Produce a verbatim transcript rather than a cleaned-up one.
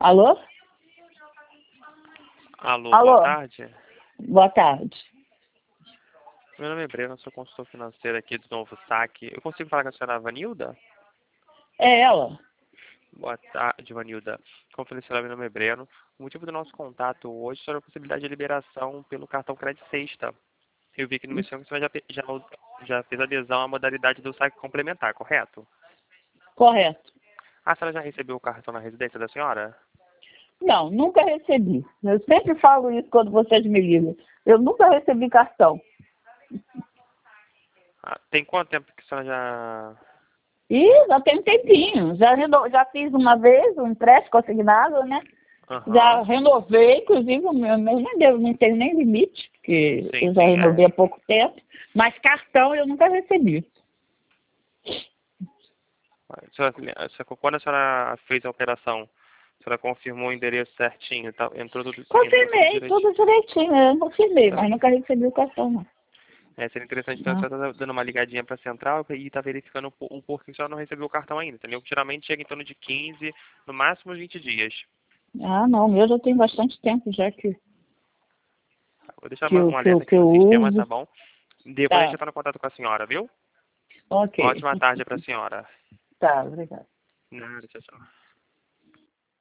Alô? Alô, Alô? boa tarde. Boa tarde. Meu nome é Breno, sou consultor financeiro aqui do Novo Saque. Eu consigo falar com a senhora Vanilda? É ela? Boa tarde, Vanilda. Como falei, senhora, meu nome é Breno. O motivo do nosso contato hoje é sobre a possibilidade de liberação pelo cartão Crédito Sexta. Eu vi que no meu sistema que a senhora já, já, já fez adesão à modalidade do saque complementar, correto? Correto. A senhora já recebeu o cartão na residência da senhora? Não, nunca recebi. Eu sempre falo isso quando vocês me ligam. Eu nunca recebi cartão. Ah, tem quanto tempo que a senhora já... E já tem um tempinho. Já, reno... já fiz uma vez um empréstimo consignado, né? Já Aham. renovei, inclusive o meu, meu nem deu, não tem nem limite, porque Sim, eu já sim, renovei é. há pouco tempo. Mas cartão eu nunca recebi. A senhora- a senhora- Quando a senhora fez a operação, a senhora confirmou o endereço certinho, tá? Entrou tudo, entrou tudo Confirmei direitinho. tudo direitinho. Eu confirmei, Tá. mas nunca recebi o cartão, não. É, seria interessante então a Ah, senhora tá dando uma ligadinha para a central e tá verificando o por- o porquê que a senhora não recebeu o cartão ainda, entendeu? Que geralmente chega em torno de quinze, no máximo vinte dias. ah, não, o meu já tem bastante tempo já que, Tá, vou deixar que, uma- eu, um que, eu, alerta que aqui eu no sistema, uso. tá bom? Depois a gente Tá, está no contato com a senhora, viu? ok. Ótima tarde para a senhora. Tá, obrigada. Nada, tchau, tchau.